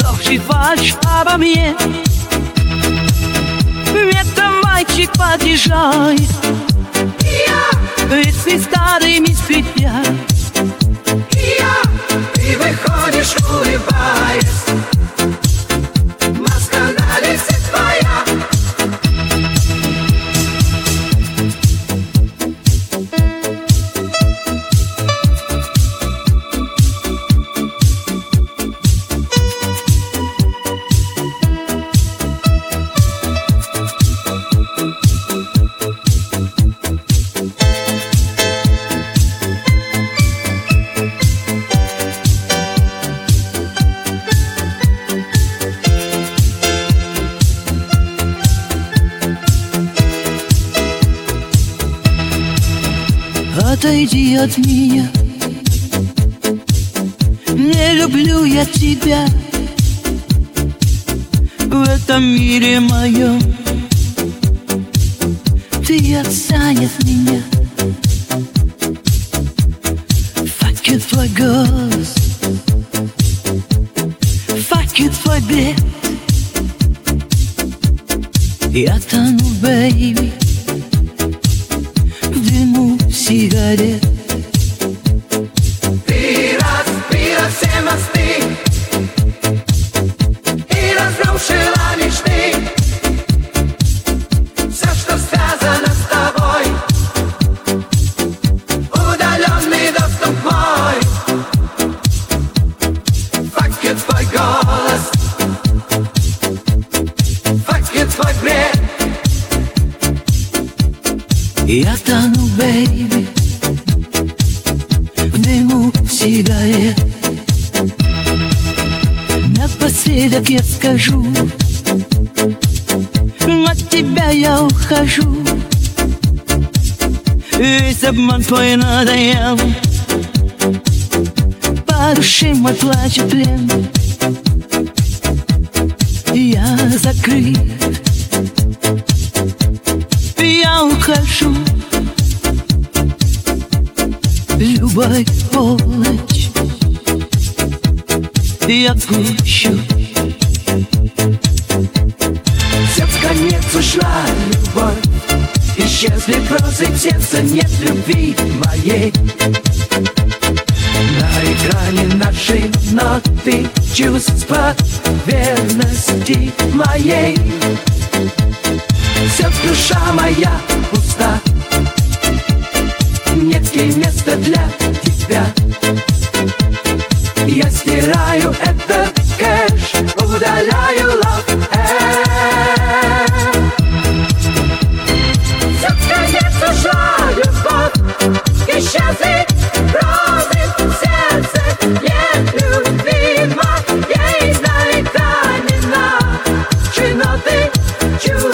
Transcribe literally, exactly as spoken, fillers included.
ложь и фальшь обо мне. Это мальчик подъезжает, песни старыми скрипят. Ты выходишь, улыбаясь, маска на лице твоя. Отойди от меня, не люблю я тебя. В этом мире моем ты отстань от меня. Fuck you, твой голос, fuck you, твой бред. Я тону, бэйби, в дыму сигарет. Ты разбила все мосты и разрушила мечты. Все, что связано с тобой, удаленный доступ мой. Fuck you, твой голос, fuck you, твой бред. Я тону, бэйби, в дыму сигарет. Напоследок я скажу, от тебя я ухожу. Весь обман твой надоел, по душе мой плачет плен. Я закрыт, я ухожу. Любой полночь я пущу. Все в конец ушла любовь, исчезли грозы, в сердце нет любви моей. На экране нашей ноты чувства верности моей. Вся душа моя пуста, нет ей места для тебя. Я стираю этот кэш, удаляю love app. Все в конец ушла любовь, исчезли розы в сердце, нет любви моей. На экране наши ноты чувства